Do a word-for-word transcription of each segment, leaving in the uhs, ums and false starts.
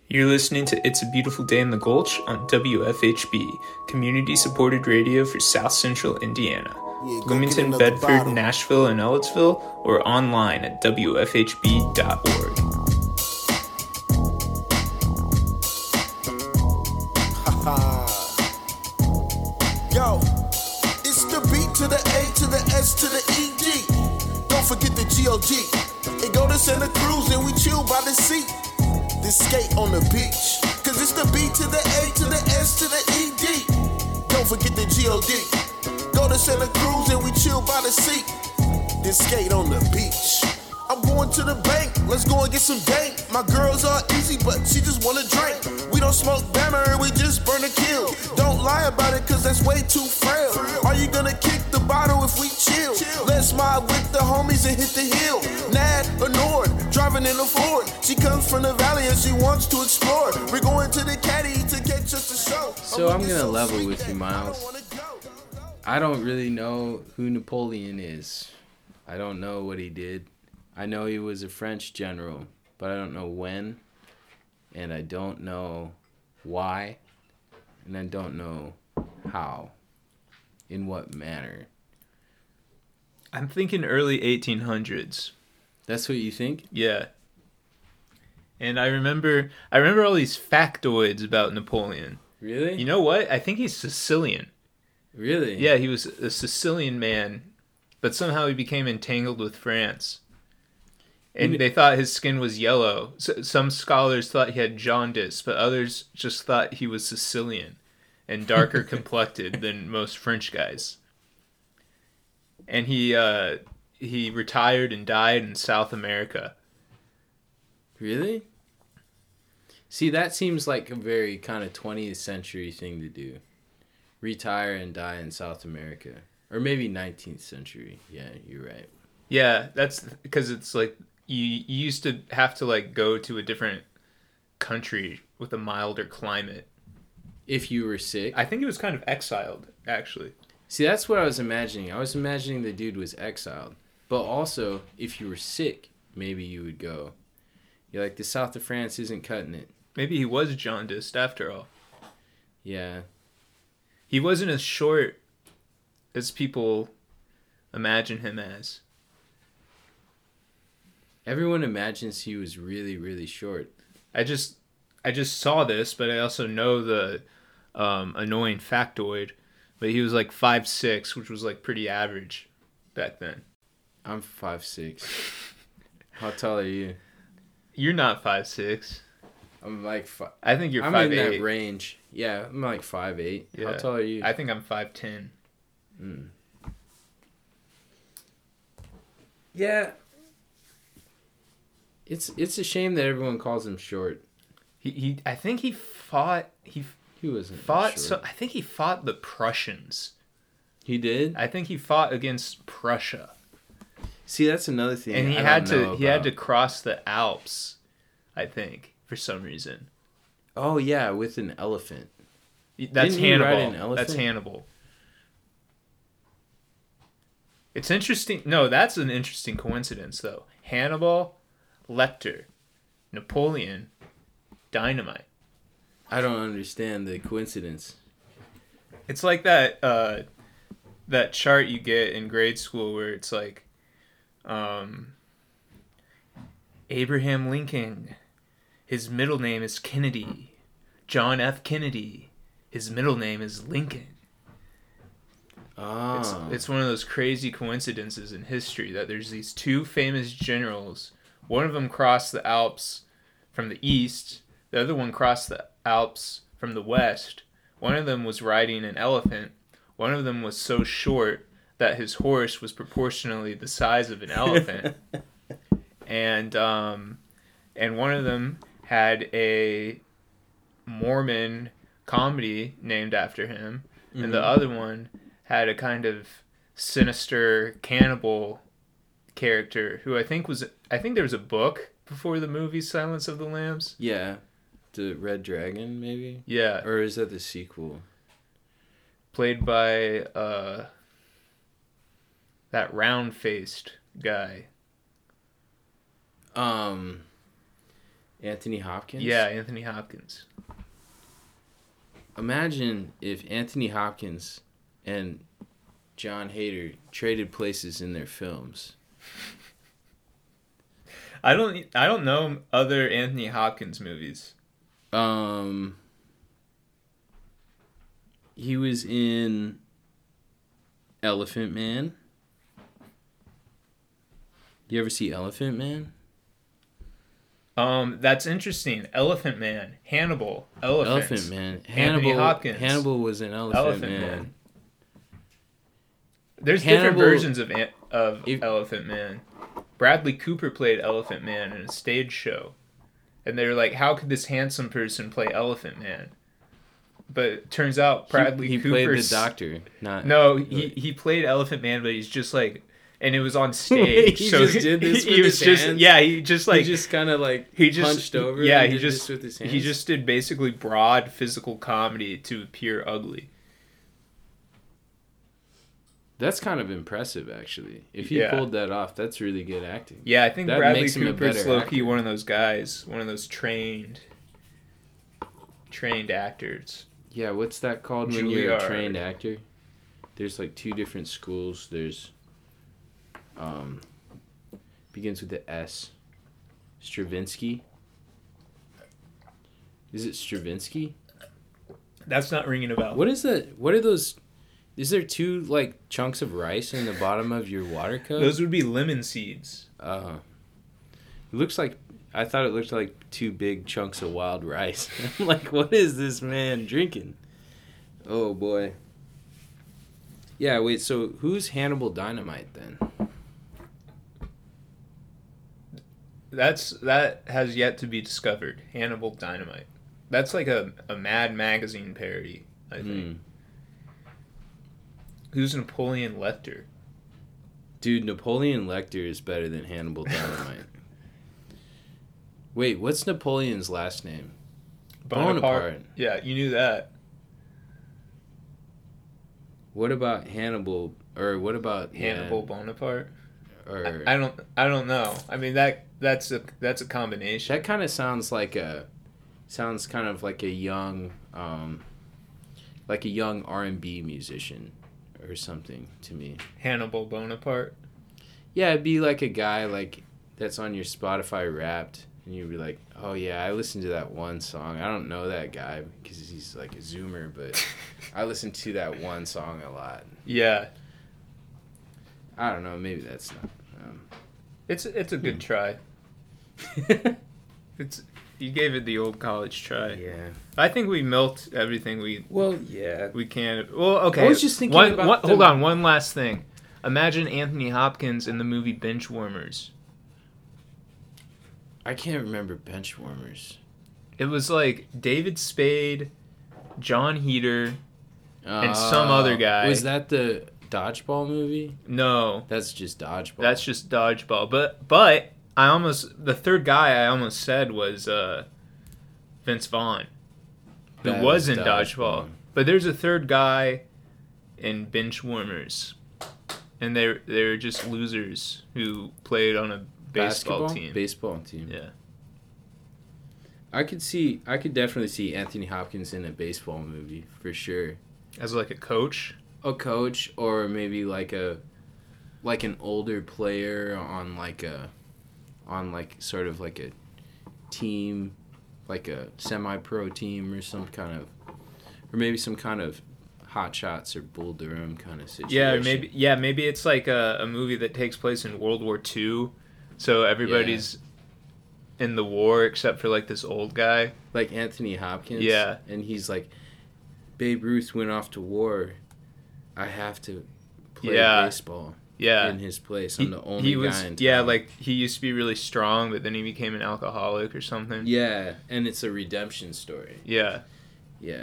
You're listening to It's a Beautiful Day in the Gulch on W F H B, community-supported radio for South Central Indiana. Yeah, Bloomington, Bedford, bottle. Nashville, and Ellettsville, or online at w f h b dot org. Yo, it's the B to the A to the S to the E D. Don't forget the G O G. And go to Santa Cruz and we chill by the sea. Then skate on the beach. Cause it's the B to the A to the S to the E D. Don't forget the G O D. Go to Santa Cruz and we chill by the sea. Then skate on the beach. I'm going to the bank, let's go and get some dank. My girls are easy, but she just wanna drink. We don't smoke bammer, we just burn a kill. Don't lie about it, cause that's way too frail. Are you gonna kick the bottle if we chill? Let's mob with the homies and hit the hill. Nad or Nord, driving in a Ford. She comes from the valley and she wants to explore. We're going to the caddy to catch us a show. So I'm gonna level with you, Miles. I don't really know who Napoleon is. I don't know what he did. I know he was a French general, but I don't know when, and I don't know why, and I don't know how, in what manner. I'm thinking early eighteen hundreds. That's what you think? Yeah. And I remember I remember all these factoids about Napoleon. Really? You know what? I think he's Sicilian. Really? Yeah, he was a Sicilian man, but somehow he became entangled with France. And they thought his skin was yellow. So some scholars thought he had jaundice, but others just thought he was Sicilian and darker complected than most French guys. And he uh, he retired and died in South America. Really? See, that seems like a very kind of twentieth century thing to do. Retire and die in South America. Or maybe nineteenth century. Yeah, you're right. Yeah, that's because it's like you, you used to have to like go to a different country with a milder climate. If you were sick. I think he was kind of exiled, actually. See, that's what I was imagining. I was imagining the dude was exiled. But also, if you were sick, maybe you would go. You're like, the south of France isn't cutting it. Maybe he was jaundiced after all. Yeah. He wasn't as short as people imagine him as. Everyone imagines he was really, really short. I just I just saw this, but I also know the um, annoying factoid. But he was like five six, which was like pretty average back then. I'm five six. How tall are you? You're not five six. I'm like five. I think you're I'm five in eight. that range. Yeah, I'm like five eight. Yeah. How tall are you? I think I'm five ten. Mm. Yeah. It's it's a shame that everyone calls him short. He he. I think he fought. He He wasn't fought. short. So I think he fought the Prussians. He did? I think he fought against Prussia. See, that's another thing. And he I had don't know to. He had about. to cross the Alps. I think for some reason. Oh yeah, with an elephant. That's Didn't he ride Hannibal. an elephant? That's Hannibal. It's interesting. No, that's an interesting coincidence, though. Hannibal, Lecter, Napoleon, Dynamite. I don't understand the coincidence. It's like that uh, that chart you get in grade school where it's like, um, Abraham Lincoln, his middle name is Kennedy. John F. Kennedy, his middle name is Lincoln. Oh. It's, it's one of those crazy coincidences in history that there's these two famous generals. One of them crossed the Alps from the east. The other one crossed the Alps from the west. One of them was riding an elephant. One of them was so short that his horse was proportionally the size of an elephant. and um, and one of them had a Mormon comedy named after him. Mm-hmm. And the other one had a kind of sinister cannibal character who I think was I think there was a book before the movie Silence of the Lambs. Yeah. The Red Dragon, maybe? Yeah. Or is that the sequel? Played by uh that round-faced guy. Um Anthony Hopkins? Yeah, Anthony Hopkins. Imagine if Anthony Hopkins and John Hader traded places in their films. I don't I don't know other Anthony Hopkins movies. Um, he was in Elephant Man. You ever see Elephant Man? Um, that's interesting. Elephant Man, Hannibal, Elephant, Elephant Man. Anthony Hannibal, Hopkins. Hannibal was an Elephant, Elephant Man. Man. There's Hannibal- different versions of An- of If- Elephant Man. Bradley Cooper played Elephant Man in a stage show, and they were like, "How could this handsome person play Elephant Man?" But it turns out Bradley he, he Cooper played the doctor. Not No, he he played Elephant Man, but he's just like, and it was on stage. He so just did this he, with he was his just hands? yeah, he just like he just kind of like he just punched over. Yeah, and he did just this with his hands. he just did basically broad physical comedy to appear ugly. That's kind of impressive, actually. If he Yeah. pulled that off, that's really good acting. Yeah, I think That Bradley makes him a Cooper's better low key actor. one of those guys, one of those trained, trained actors. Yeah, what's that called when you're a Juilliard. trained actor? There's like two different schools. There's, um, begins with the S. Stravinsky. Is it Stravinsky? That's not ringing a bell. What is that? What are those? Is there two like chunks of rice in the bottom of your water cup? Those would be lemon seeds. Uh, it looks like I thought it looked like two big chunks of wild rice. I'm like, what is this man drinking? Oh boy. Yeah, wait. So who's Hannibal Dynamite then? That's that has yet to be discovered. Hannibal Dynamite. That's like a, a Mad Magazine parody, I think. Hmm. Who's Napoleon Lecter? Dude, Napoleon Lecter is better than Hannibal Dynamite. Wait, what's Napoleon's last name? Bonaparte. Yeah, you knew that. What about Hannibal? Or what about Hannibal yeah, Bonaparte. Or I, I don't. I don't know. I mean that that's a that's a combination. that kind of sounds like a sounds kind of like a young um like a young R and B musician or something to me. Hannibal Bonaparte. Yeah, it'd be like a guy like that's on your Spotify Wrapped, and you'd be like, "Oh yeah, I listened to that one song. I don't know that guy because he's like a Zoomer, but I listened to that one song a lot." Yeah, I don't know. Maybe that's not. Um, it's it's a good Hmm. try. It's you gave it the old college try. yeah. I think we milked everything we Well, yeah. we can. Well, okay. I was just thinking one, about one, the- Hold on, one last thing. Imagine Anthony Hopkins in the movie Benchwarmers. I can't remember Benchwarmers. It was like David Spade, John Heater. And some other guy. Was that the dodgeball movie? No, That's just dodgeball. that's just dodgeball. But but I almost the third guy I almost said was uh, Vince Vaughn, who That was was in Dodgeball. dodgeball. But there's a third guy in Benchwarmers, and they're they're just losers who played on a baseball Basketball? team. Baseball team. Yeah. I could see. I could definitely see Anthony Hopkins in a baseball movie for sure. As like a coach. A coach, or maybe like a, like an older player on like a, on like sort of like a, team, like a semi-pro team or some kind of, or maybe some kind of Hot Shots or Bull Durham kind of situation. Yeah, maybe yeah, maybe it's like a, a movie that takes place in World War Two, so everybody's in the war except for like this old guy. Like Anthony Hopkins. Yeah. And he's like, Babe Ruth went off to war. I have to play Yeah. baseball Yeah. in his place. He, I'm the only he was guy in town. yeah, like he used to be really strong, but then he became an alcoholic or something. Yeah, and it's a redemption story. Yeah. Yeah.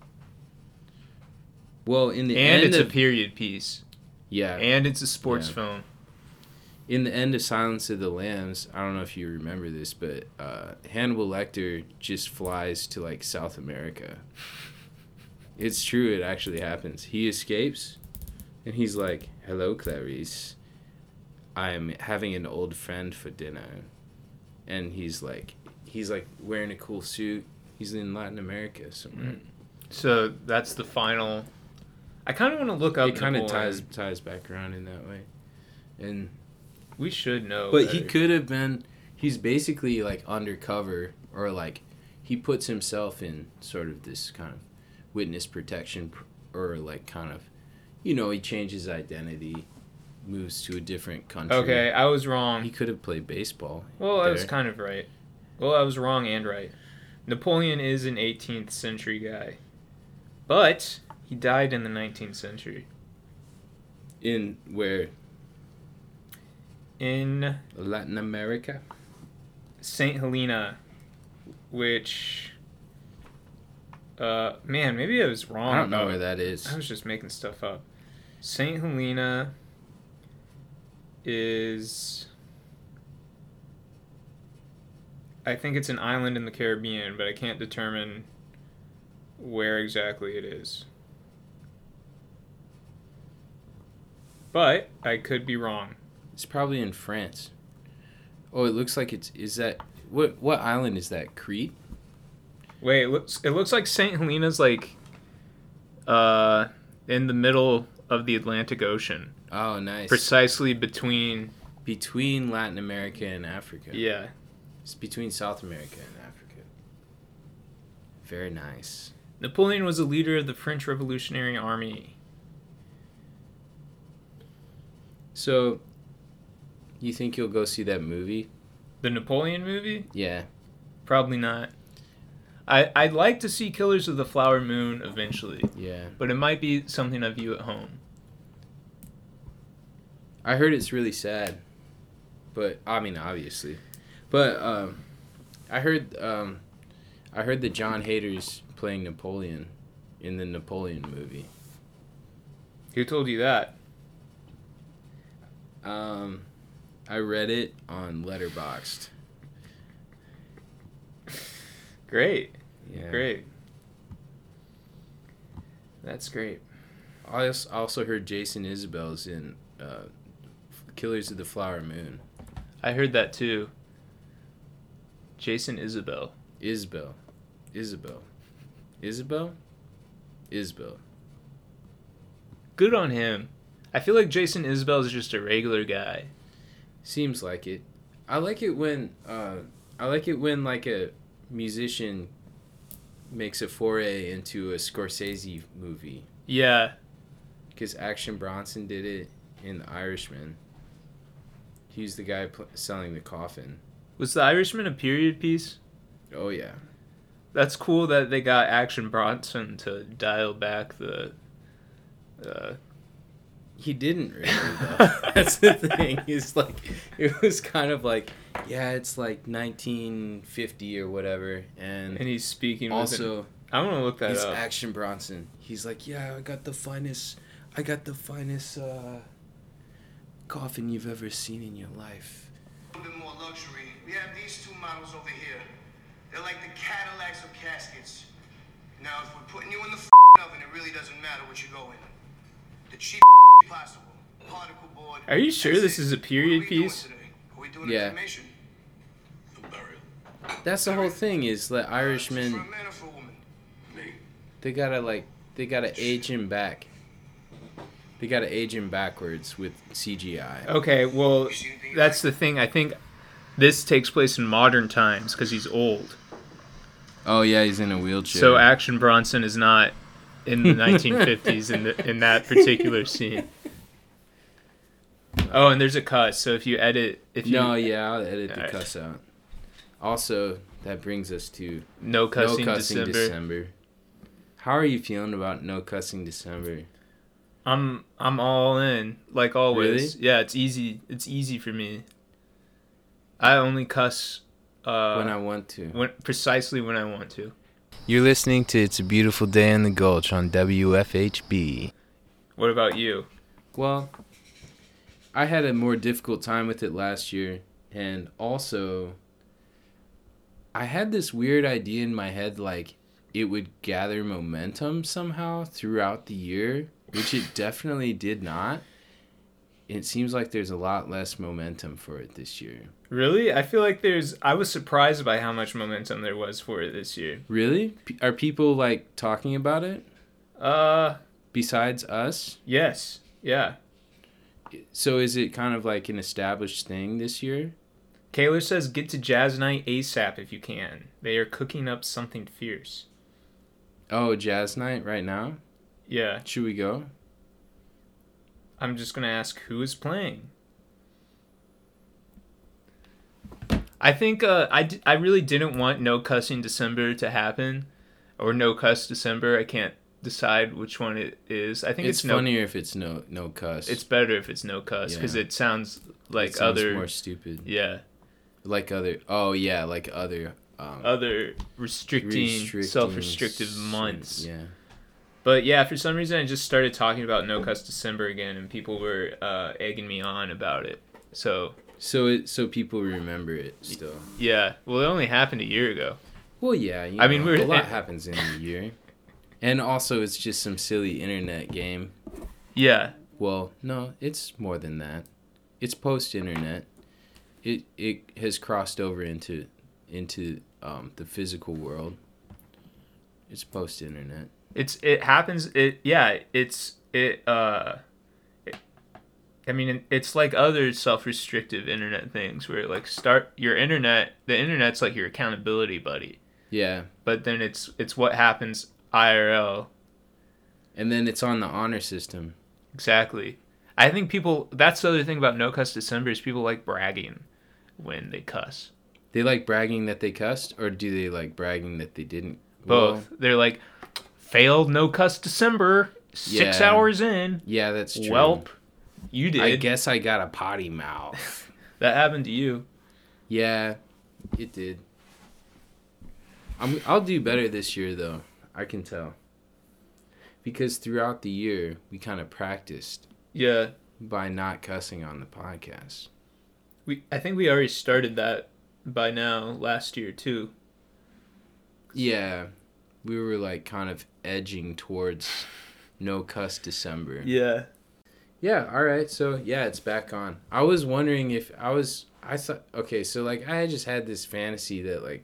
Well, in the And end it's of, a period piece. yeah, And it's a sports Yeah. film. in the end of Silence of the Lambs, I don't know if you remember this, but uh, Hannibal Lecter just flies to like South America. It's true. It actually happens. He escapes, and he's like, "Hello, Clarice. I'm having an old friend for dinner," and he's like, he's like wearing a cool suit. He's in Latin America somewhere. So that's the final. I kind of want to look up. It kind of Napoleon. ties ties back around in that way, and We should know. but better. he could have been. He's basically like undercover, or like he puts himself in sort of this kind of witness protection, or like kind of, you know, he changes identity, moves to a different country. Okay, I was wrong. He could have played baseball. Well, I was there. kind of right. Well, I was wrong and right. Napoleon is an eighteenth century guy, but he died in the nineteenth century. In where? In Latin America? Saint Helena, which, uh, man, maybe I was wrong. I don't know about- where that is. I was just making stuff up. Saint Helena is, I think it's an island in the Caribbean, but I can't determine where exactly it is. But I could be wrong. It's probably in France. Oh, it looks like it's. Is that what? What island is that? Crete? Wait, it looks it looks like Saint Helena's like uh in the middle of the Atlantic Ocean. Oh, nice. Precisely between Between Latin America and Africa. yeah. It's between South America and Africa. Very nice. Napoleon was a leader of the French Revolutionary Army. So, you think you'll go see that movie? The Napoleon movie? Yeah. Probably not. I I'd like to see Killers of the Flower Moon eventually, Yeah. but it might be something I view at home. I heard it's really sad. But, I mean, obviously. But, um, I heard, um, I heard that John Hader's playing Napoleon in the Napoleon movie. Who told you that? Um, I read it on Letterboxd. Great. Yeah. Great. That's great. I als- also heard Jason Isbell's in uh, Killers of the Flower Moon. I heard that too. Jason Isabel. Isbell. Isabel. Isabel? Isbell. Good on him. I feel like Jason Isbell is just a regular guy. Seems like it. I like it when uh, I like it when like a musician makes a foray into a Scorsese movie. Yeah. Because Action Bronson did it in The Irishman. He was the guy pl- selling the coffin. Was The Irishman a period piece? Oh yeah. That's cool that they got Action Bronson to dial back the. Uh, He didn't really though. That's the thing. He's like, it was kind of like, yeah, it's like nineteen fifty or whatever, and, and he's speaking. with also an, I want to look that he's up. Action Bronson. He's like, yeah, I got the finest, I got the finest uh, coffin you've ever seen in your life. A little bit more luxury. We have these two models over here. They're like the Cadillacs of caskets. Now, if we're putting you in the f- oven, it really doesn't matter what you go in. The cheap possible. Particle board. Are you sure That's this it. is a period What are we doing piece? today? Are we doing Yeah. a cremation? A burial. That's the whole thing. Is that For a Irishman? man or for a woman? Me. They gotta like, they gotta age him back. They gotta age him backwards with C G I. Okay, well, that's the thing. I think this takes place in modern times because he's old. Oh yeah, he's in a wheelchair. So Action Bronson is not in the nineteen fifties in the, in that particular scene. Oh, and there's a cuss. So if you edit, if you No, yeah, I'll edit the Alright. cuss out. Also, that brings us to no cussing, No Cussing December. December. How are you feeling about No Cussing December? I'm I'm all in, like always. Really? Yeah, it's easy. It's easy for me. I only cuss uh, when I want to. when precisely when I want to. You're listening to It's a Beautiful Day in the Gulch on W F H B. What about you? Well, I had a more difficult time with it last year, and also I had this weird idea in my head like it would gather momentum somehow throughout the year, which it definitely did not. it seems like there's a lot less momentum for it this year. Really? I feel like there's... I was surprised by how much momentum there was for it this year. Really? P- are people, like, talking about it? Uh... Besides us? Yes. Yeah. So is it kind of like an established thing this year? Kaylor says get to Jazz Night ASAP if you can. They are cooking up something fierce. Oh, Jazz Night right now? Yeah. Should we go? I'm just going to ask who is playing. I think uh, I, d- I really didn't want No Cussing December to happen. Or No Cuss December. I can't decide which one it is. I think it's, it's no, funnier if it's no no cuss. It's better if it's no cuss because Yeah. it sounds like it sounds other more stupid. yeah Like other oh yeah, like other um other restricting, restricting self-restrictive s- months. Yeah. But yeah, for some reason I just started talking about No Cuss December again, and people were uh, egging me on about it. So So it so people remember it still. yeah, well, it only happened a year ago. Well, yeah. You know, I mean, we're- a lot happens in a year, and also it's just some silly internet game. Yeah, Well, no, it's more than that. It's post-internet. It it has crossed over into into um, the physical world. It's post-internet. it's it happens. It yeah, it's it. Uh, it, I mean, it's like other self-restrictive internet things where like start your internet. The internet's like your accountability buddy. Yeah, But then it's it's what happens I R L. and then it's on the honor system. Exactly. I think people, that's the other thing about No Cuss December is people like bragging when they cuss. They like bragging that they cussed, or do they like bragging that they didn't? Both. Well, They're like, failed No Cuss December, six Yeah. hours in. yeah, that's true. Welp, you did. I guess I got a potty mouth. That happened to you. Yeah, it did. I'm, I'll do better this year, though. I can tell. Because throughout the year, we kind of practiced Yeah. by not cussing on the podcast. we. I think we already started that by now last year, too. Yeah, we were like kind of edging towards No Cuss December. Yeah. Yeah, all right. So, yeah, it's back on. I was wondering if I was I thought okay, so like I just had this fantasy that like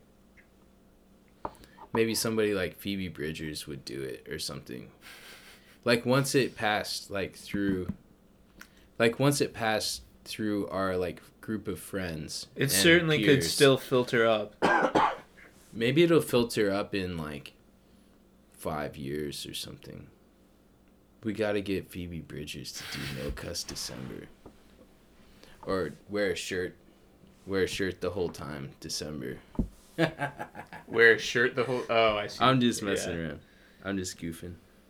maybe somebody like Phoebe Bridgers would do it or something. Like once it passed like through like once it passed through our like group of friends. It and certainly could peers, still filter up. maybe it'll filter up in like five years or something. We gotta get Phoebe Bridgers to do No Cuss December. Or wear a shirt. Wear a shirt the whole time, December. Wear a shirt the whole... Oh, I see. I'm just messing Yeah. around. I'm just goofing.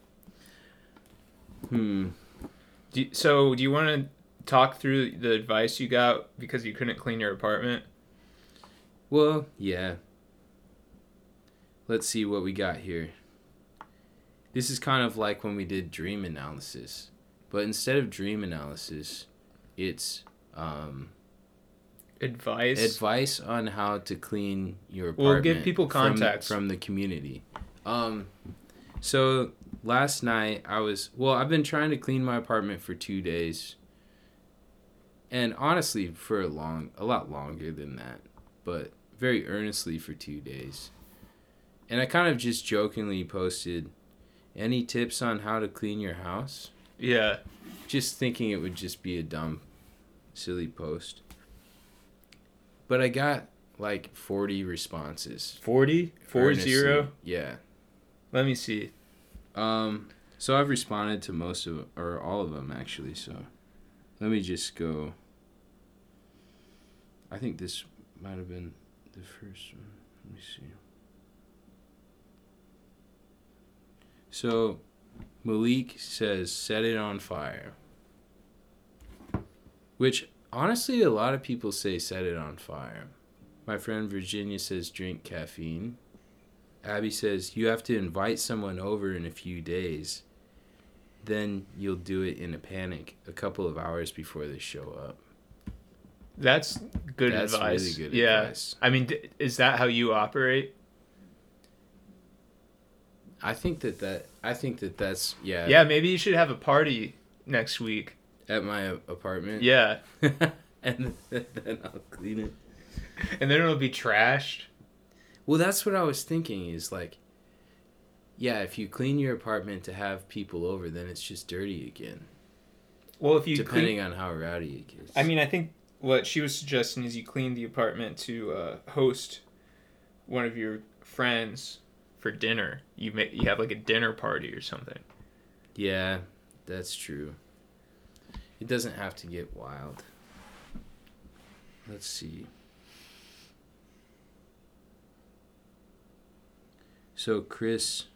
Hmm. Do you, so, do you want to talk through the advice you got because you couldn't clean your apartment? Well, yeah. Let's see what we got here. This is kind of like when we did dream analysis. But instead of dream analysis, it's um, Advice? advice on how to clean your We'll apartment. give people from- context. From, the community. Um, so last night I was... Well, I've been trying to clean my apartment for two days. And honestly, for a long... A lot longer than that. But very earnestly for two days. And I kind of just jokingly posted... Any tips on how to clean your house? Yeah. Just thinking it would just be a dumb, silly post. But I got like forty responses. forty? Four Earnestly. zero? Yeah. Let me see. Um. So I've responded to most of, or all of them actually. So let me just go. I think this might have been the first one. Let me see. So, Malik says, set it on fire. Which, honestly, a lot of people say set it on fire. My friend Virginia says, drink caffeine. Abby says, you have to invite someone over in a few days. Then you'll do it in a panic a couple of hours before they show up. That's good That's advice. really good yeah. advice. I mean, d- is that how you operate? I think that that I think that that's yeah. Yeah, maybe you should have a party next week. At my apartment? Yeah. And then I'll clean it. And then it'll be trashed. Well, that's what I was thinking is like, yeah, if you clean your apartment to have people over, then it's just dirty again. Well, if you Depending clean, on how rowdy it gets. I mean, I think what she was suggesting is you clean the apartment to uh, host one of your friends for dinner. You make you have like a dinner party or something. Yeah, that's true. It doesn't have to get wild. Let's see. So Chris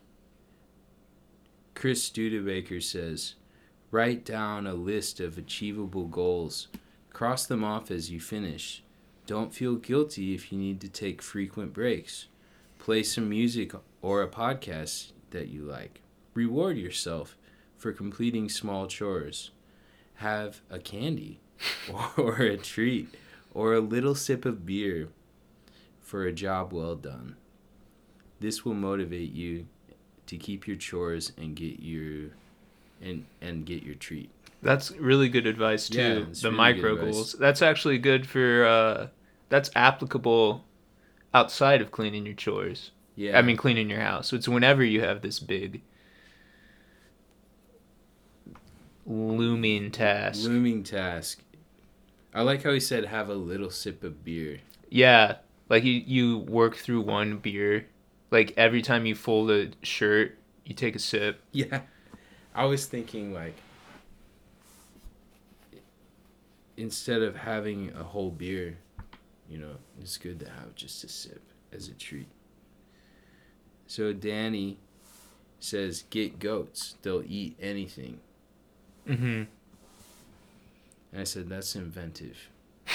Chris Studebaker says, write down a list of achievable goals. Cross them off as you finish. Don't feel guilty if you need to take frequent breaks. Play some music or a podcast that you like. Reward yourself for completing small chores. Have a candy or a treat or a little sip of beer for a job well done. This will motivate you to keep your chores and get your and and get your treat. That's really good advice too. Yeah, it's the really micro good advice. goals. That's actually good for uh that's applicable outside of cleaning your chores. Yeah. I mean cleaning your house. It's whenever you have this big looming task. Looming task. I like how he said have a little sip of beer. Yeah, like you you work through one beer. Like every time you fold a shirt, you take a sip. Yeah. I was thinking like instead of having a whole beer, you know, it's good to have just a sip as a treat. So Danny says get goats. They'll eat anything. Mm-hmm. And I said that's inventive.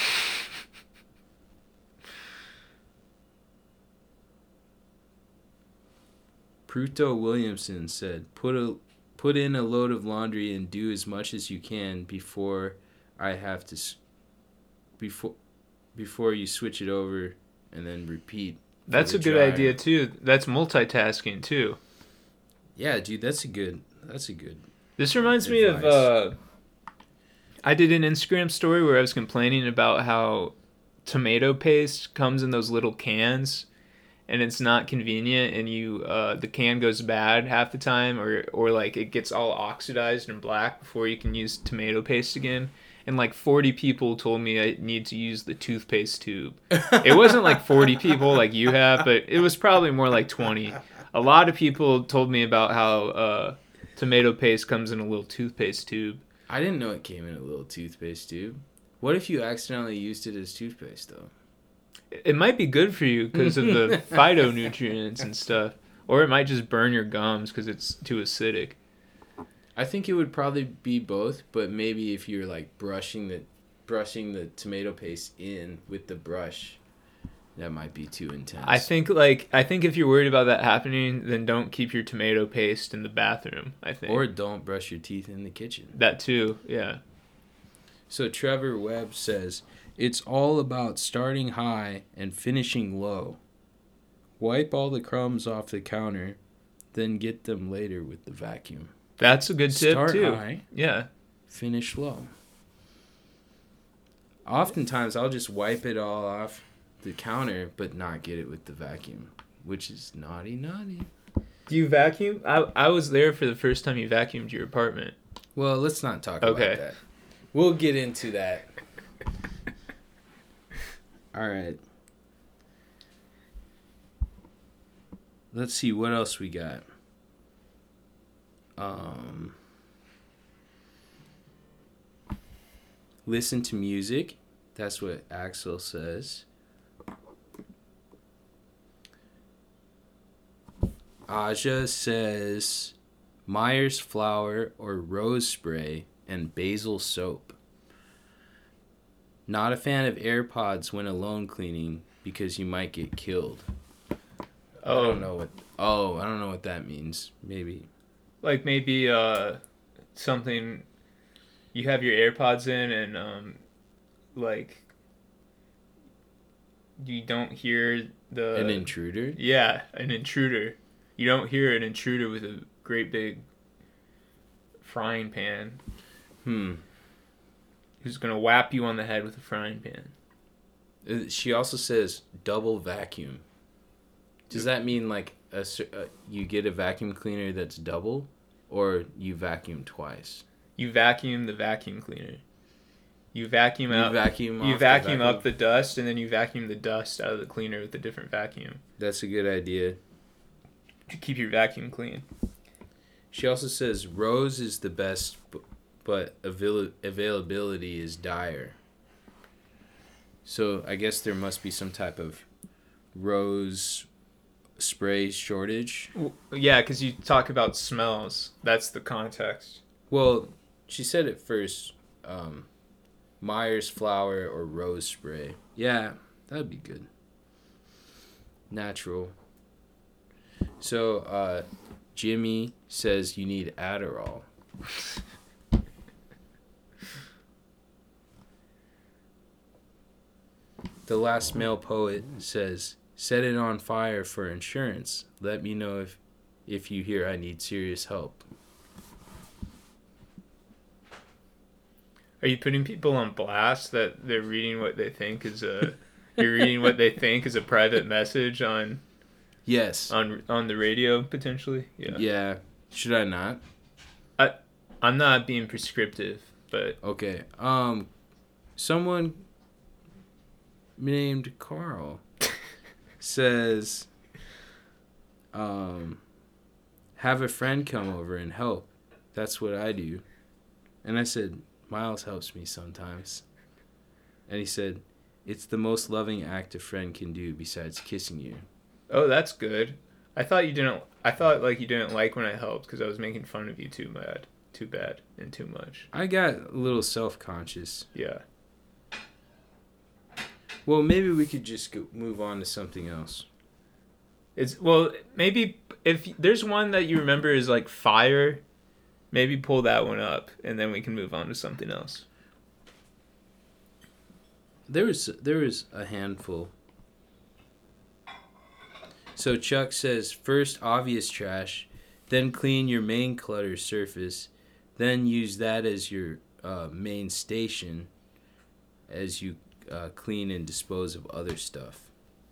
Pruto Williamson said, put a put in a load of laundry and do as much as you can before I have to s- before before you switch it over and then repeat. for That's the a good dryer." idea too. That's multitasking too. Yeah, dude, that's a good that's a good. This reminds me of Advice. uh I did an Instagram story where I was complaining about how tomato paste comes in those little cans and it's not convenient and you uh the can goes bad half the time or or like it gets all oxidized and black before you can use tomato paste again. And like forty people told me I need to use the toothpaste tube. It wasn't like forty people like you have, but it was probably more like twenty. A lot of people told me about how uh tomato paste comes in a little toothpaste tube. I didn't know it came in a little toothpaste tube. What if you accidentally used it as toothpaste though? It might be good for you because of the phytonutrients and stuff. Or it might just burn your gums because it's too acidic. I think it would probably be both, but maybe if you're like brushing the brushing the tomato paste in with the brush, that might be too intense. I think like I think if you're worried about that happening, then don't keep your tomato paste in the bathroom, I think. Or don't brush your teeth in the kitchen. that too, yeah. So Trevor Webb says, it's all about starting high and finishing low. Wipe all the crumbs off the counter, then get them later with the vacuum. That's a good tip Start too. high, Yeah. finish low. Oftentimes, I'll just wipe it all off the counter, but not get it with the vacuum, which is naughty, naughty. Do you vacuum? I I was there for the first time you vacuumed your apartment. Well, let's not talk Okay. about that. We'll get into that. All right. Let's see what else we got. Um, listen to music. That's what Axel says. Aja says Myers flour or rose spray and basil soap. Not a fan of AirPods when alone cleaning because you might get killed. I Oh, don't know what. Oh, I don't know what that means. Maybe. like maybe uh something you have your AirPods in and um like you don't hear the An intruder? yeah, an intruder. You don't hear an intruder with a great big frying pan. Hmm. who's gonna whap you on the head with a frying pan. Uh, She also says double vacuum. Does that mean like a, cer- uh, you get a vacuum cleaner that's double, or you vacuum twice? You vacuum the vacuum cleaner. You vacuum You out. vacuum You off the vacuum vacuum? up the dust, and then you vacuum the dust out of the cleaner with a different vacuum That's a good idea. to keep your vacuum clean. She also says rose is the best, b- but avail- availability is dire. So I guess there must be some type of rose spray shortage. W- Yeah, because you talk about smells. That's the context. Well, she said it first. Um, Myers flower or rose spray. Yeah, that'd be good. Natural. So, uh, Jimmy says you need Adderall. The last male poet says, set it on fire for insurance. Let me know if, if you hear I need serious help. Are you putting people on blast that they're reading what they think is a you're reading what they think is a private message on Yes. on on the radio potentially? Yeah. Yeah. Should I not? I I'm not being prescriptive, but Okay. Um, someone named Carl says, um, have a friend come over and help. That's what I do. And I said, Miles helps me sometimes. And he said, it's the most loving act a friend can do besides kissing you. oh, that's good. I thought you didn't I thought like you didn't like when I helped because I was making fun of you too bad, too bad and too much. I got a little self-conscious. Yeah. Well, maybe we could just go, move on to something else. It's well, maybe if there's one that you remember is like fire, maybe pull that one up and then we can move on to something else. There was there was a handful. So Chuck says, first obvious trash, then clean your main clutter surface, then use that as your uh, main station as you uh, clean and dispose of other stuff.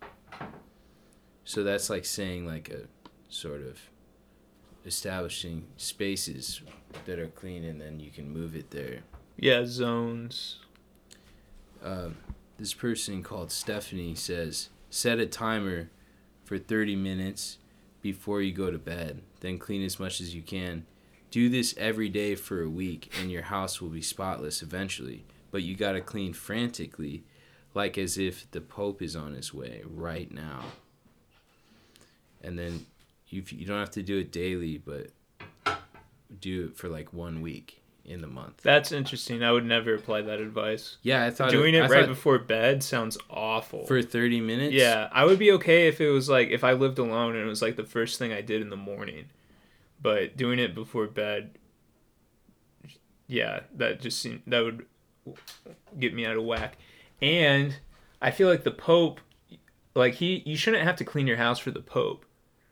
So that's like saying like a sort of establishing spaces that are clean and then you can move it there. Yeah, zones. Uh, this person called Stephanie says, set a timer for thirty minutes before you go to bed. Then clean as much as you can. Do this every day for a week and your house will be spotless eventually. But you gotta clean frantically, like as if the Pope is on his way right now. And then you you don't have to do it daily, but do it for like one week in the month. That's interesting. I would never apply that advice. Yeah, I thought Doing it I right thought before bed sounds awful. for thirty minutes. Yeah, I would be okay if it was like if I lived alone and it was like the first thing I did in the morning. But doing it before bed, yeah, that just seemed that would get me out of whack. And I feel like the Pope, like he, you shouldn't have to clean your house for the Pope.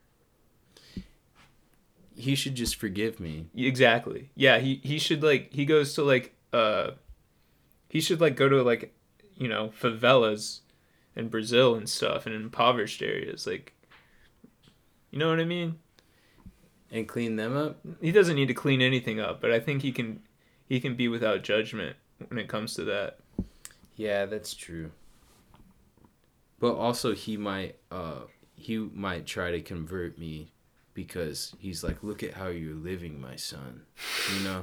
He should just forgive me. Exactly. Yeah, he he should like he goes to like uh he should like go to like, you know, favelas in Brazil and stuff and in impoverished areas, like, you know what I mean? And clean them up? He doesn't need to clean anything up, but I think he can he can be without judgment when it comes to that. Yeah, that's true. But also he might uh he might try to convert me because he's like, look at how you're living, my son. You know?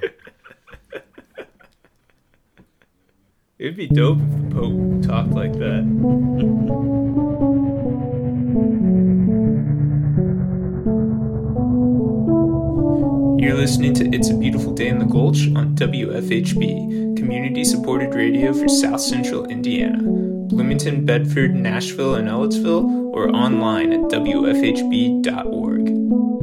It would be dope if the Pope talked like that. You're listening to It's a Beautiful Day in the Gulch on W F H B, community-supported radio for South Central Indiana, Bloomington, Bedford, Nashville, and Ellettsville, or online at W F H B dot org.